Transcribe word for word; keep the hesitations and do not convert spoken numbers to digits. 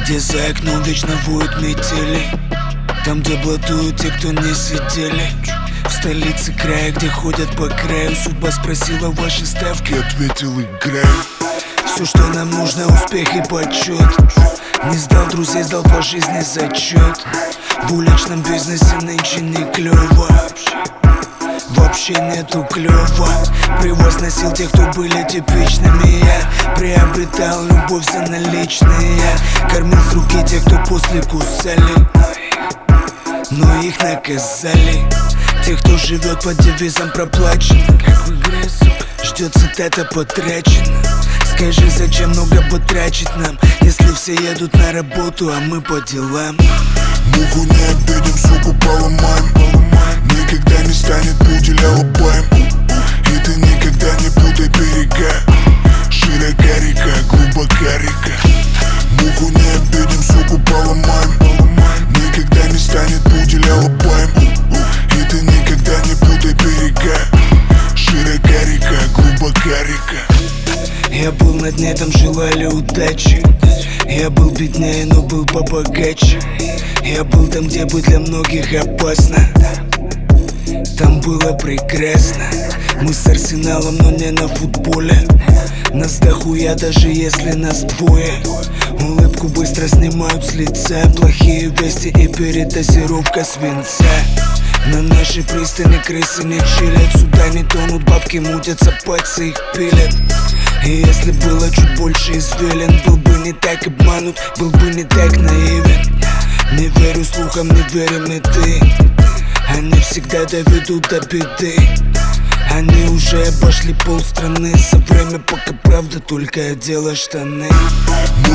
где за окном вечно воют метели, там, где блатуют те, кто не сидели. В столице края, где ходят по краю. Судьба спросила ваши ставки, ответил: играй. Все, что нам нужно, успех и почет. Не сдал друзей, сдал по жизни зачет. В уличном бизнесе нынче не клево, вообще нету клёва. Привоз носил тех, кто были типичными. Я приобретал любовь за наличные. Я кормил с руки тех, кто после кусали, но их наказали. Тех, кто живет под девизом проплачено, как в игре, ждет цитата потрачена. Скажи, зачем много потрачить нам, если все едут на работу, а мы по делам? Муху не обидим, суку поломаем. Никогда не станет путь обоим. И ты никогда не путай берега. Широка река, глубока река. Муху не обидим, суку поломаем. Никогда не станет путь обоим. И ты никогда не путай берега. Широка река, глубока река. Я был на дне, там желали удачи. Я был беднее, но был побогаче. Я был там, где быть для многих опасно. Там было прекрасно. Мы с Арсеналом, но не на футболе. Нас дохуя, даже если нас двое. Улыбку быстро снимают с лица. Плохие вести и передозировка свинца. На нашей пристани крысы не чилят. Сюда не тонут, бабки мутятся, пальцы их пилят. И если было чуть больше извилин, был бы не так обманут, был бы не так наивен. Не верю слухам, не верим и ты. Они всегда доведут до беды. Они уже обошли полстраны за время, пока правда только одела штаны.